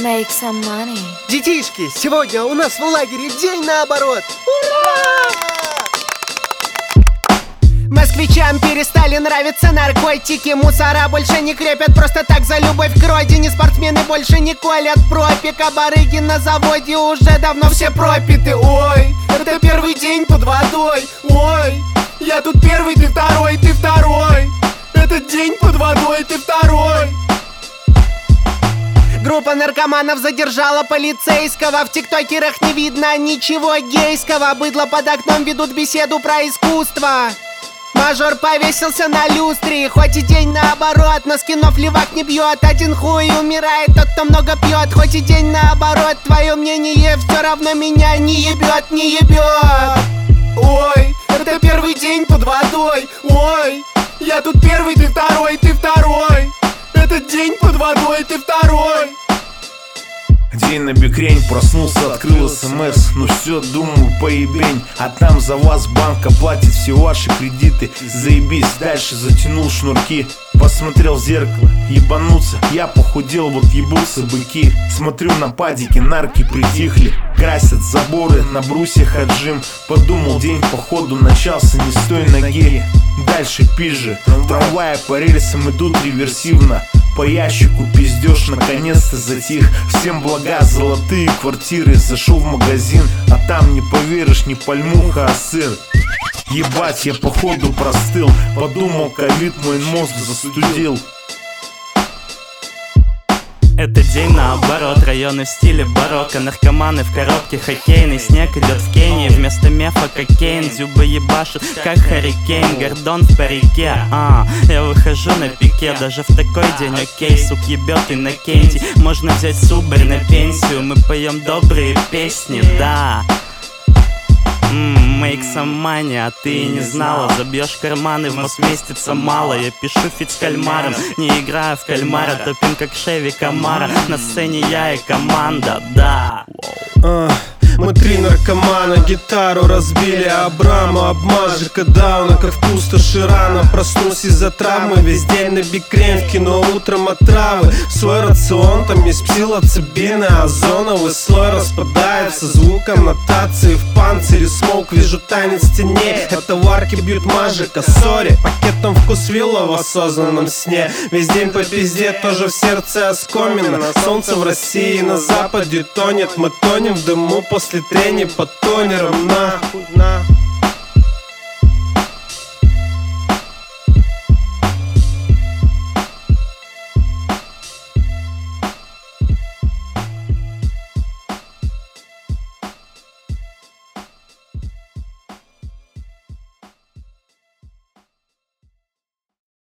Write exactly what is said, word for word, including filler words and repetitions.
Make some money. Детишки, сегодня у нас в лагере день наоборот. Ура! Москвичам перестали нравиться наркотики. Мусора больше не крепят просто так за любовь к родине. Спортсмены больше не колят пропик, а барыги на заводе уже давно все пропиты. Ой, это первый день под водой. Ой, я тут первый, ты второй, ты второй. Этот день под водой, ты второй. Группа наркоманов задержала полицейского. В тиктокерах не видно ничего гейского. Быдло под окном ведут беседу про искусство. Мажор повесился на люстре. Хоть и день наоборот, но скинов левак не бьет. Один хуй умирает тот, кто много пьет. Хоть и день наоборот, твое мнение все равно меня не ебет, не ебет. Ой, это первый день под водой. Ой, я тут первый, ты второй, ты второй. Этот день под водой, ты второй. День на бикрень, проснулся, открыл смс. Ну все, думаю, поебень. А там за вас банк оплатит все ваши кредиты. Заебись, дальше затянул шнурки. Посмотрел в зеркало, ебануться. Я похудел, вот ебутся быки. Смотрю на падики, нарки притихли. Красят заборы, на брусьях отжим. Подумал, день походу начался не с той ноги. Дальше пизже, трамваи по рельсам идут реверсивно. По ящику пиздеж наконец-то затих. Всем блага, золотые квартиры. Зашел в магазин, а там не поверишь, не пальмуха, а сыр. Ебать, я походу простыл. Подумал, ковид мой мозг застудил. Это день наоборот, районы в стиле барокко. Наркоманы в коробке, хоккейный снег идет в Кении. Вместо мефа кокейн, зубы ебашут, как харикейн. Гордон в парике, а, я выхожу на пике. Даже в такой день окей, сук ебет и на кенди. Можно взять субарь на пенсию, мы поем добрые песни, да. Make some money, а ты и не знала. Забьешь карманы, в мозг местится мало. Я пишу фит с кальмаром, не играю в кальмара. Топим как Шеви Камара. На сцене я и команда, да. Мы три наркомана, гитару разбили Абраму, обмажика дауна, как в пустоши рано. Проснулся из-за травмы, весь день на бикрень. В кино утром отравы, свой рацион, там есть псилоцибины, озоновый слой распадается звуком нотации в панцире. Смоук, вижу танец теней, это варки бьют мажика, сори. Пакетом вкус вилла в осознанном сне. Весь день по пизде, тоже в сердце оскомина. Солнце в России на западе тонет, мы тонем в дыму после трения под тонером. Нахуй, нахуй.